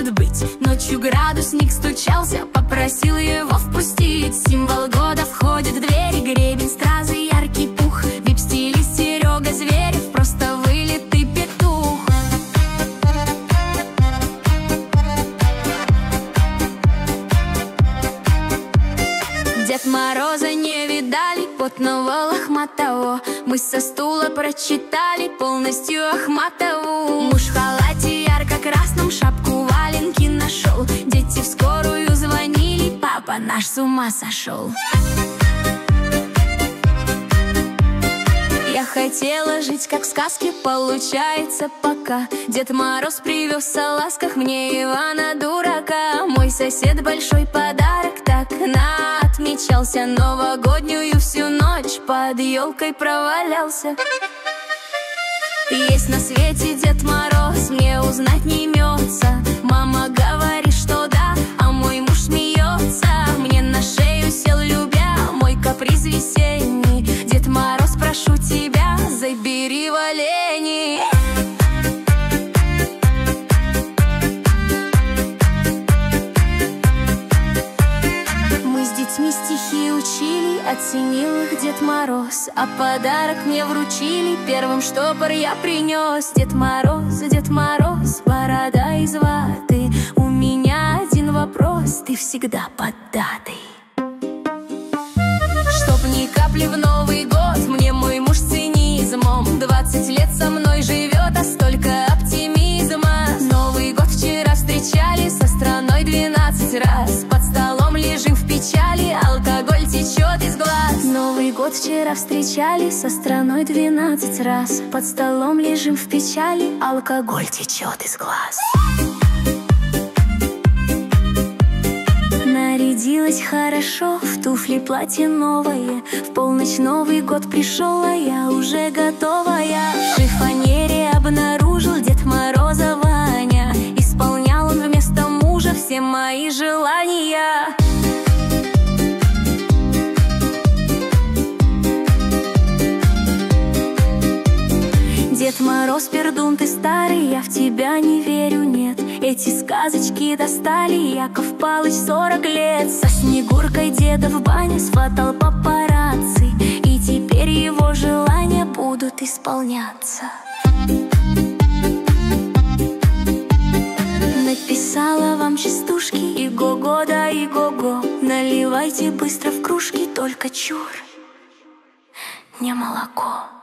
может быть. Ночью градусник стучался, попросил его впустить. Символ года входит в двери, гребень, стразы, яркий пух. Вип-стилист Серега Зверев, просто вылитый петух. Дед Мороза не видали, потного лохматого. Мы со стула прочитали полностью Ахматову. Муж в халате ярко-красном, шапку валенки нашел. Дети в скорую звонили, папа наш с ума сошел. Я хотела жить как в сказке, получается пока. Дед Мороз привез о ласках мне Ивана дурака. Мой сосед большой подарок так отмечался. Новогоднюю всю ночь под елкой провалялся. Есть на свете Дед Мороз, мне узнать не имется. Мама говорит, что да, а мой муж смеется. Мне на шею сел, любя мой каприз весенний. Дед Мороз, прошу тебя, забери в олени. Мы с детьми стихи учили, оценил их Дед Мороз. А подарок мне вручили, первым штопор я принес. Дед Мороз, борода из ваты. У меня один вопрос, ты всегда под датой. Чтоб ни капли в Новый год, мне мой муж с цинизмом. 20 лет со мной живет, а столько оптимизма. Новый год вчера встречали со страной 12 раз. Под столом лежим в печали, алкоголь течет из глаз. Новый год вчера встречали со страной 12 раз. Под столом лежим в печали, алкоголь течет из глаз. Нарядилась хорошо, в туфли платье новое. В полночь Новый год пришел, а я уже готовая. В шифонере обнаружил Дед Мороза Ваня. Исполнял он вместо мужа все мои желания. Дед Мороз, пердун ты старый, я в тебя не верю, нет. Эти сказочки достали, Яков Палыч 40 лет. Со Снегуркой деда в бане сфотал папарацци, и теперь его желания будут исполняться. Написала вам частушки, иго-го да иго-го. Наливайте быстро в кружки, только чур, не молоко.